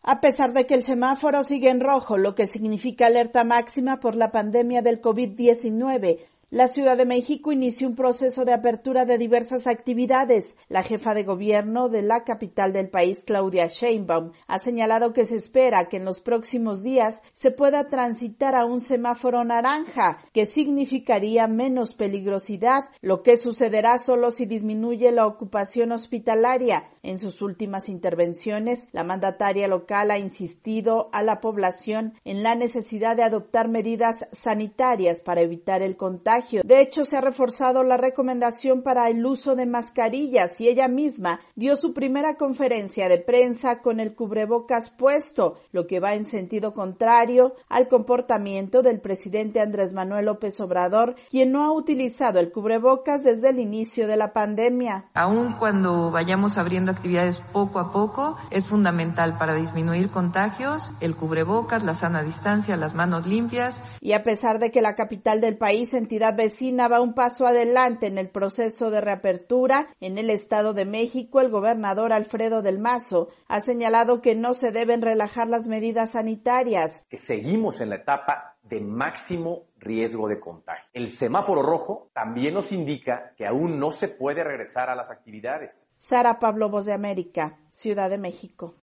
A pesar de que el semáforo sigue en rojo, lo que significa alerta máxima por la pandemia del COVID-19, la Ciudad de México inició un proceso de apertura de diversas actividades. La jefa de gobierno de la capital del país, Claudia Sheinbaum, ha señalado que se espera que en los próximos días se pueda transitar a un semáforo naranja, que significaría menos peligrosidad, lo que sucederá solo si disminuye la ocupación hospitalaria. En sus últimas intervenciones, la mandataria local ha insistido a la población en la necesidad de adoptar medidas sanitarias para evitar el contagio. De hecho, se ha reforzado la recomendación para el uso de mascarillas y ella misma dio su primera conferencia de prensa con el cubrebocas puesto, lo que va en sentido contrario al comportamiento del presidente Andrés Manuel López Obrador, quien no ha utilizado el cubrebocas desde el inicio de la pandemia. Aun cuando vayamos abriendo actividades poco a poco, es fundamental para disminuir contagios el cubrebocas, la sana distancia, las manos limpias. Y a pesar de que la capital del país, entidad vecina, va un paso adelante en el proceso de reapertura, en el Estado de México, el gobernador Alfredo del Mazo ha señalado que no se deben relajar las medidas sanitarias. Que seguimos en la etapa de máximo riesgo de contagio. El semáforo rojo también nos indica que aún no se puede regresar a las actividades. Sara Pablo, Voz de América, Ciudad de México.